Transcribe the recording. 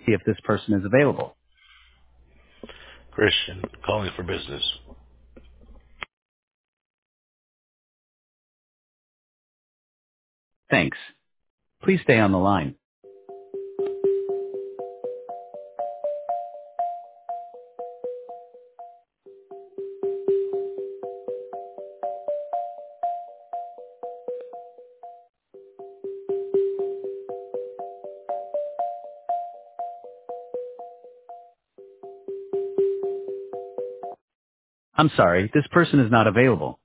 See if this person is available. Christian, calling for business. Thanks. Please stay on the line. I'm sorry, this person is not available.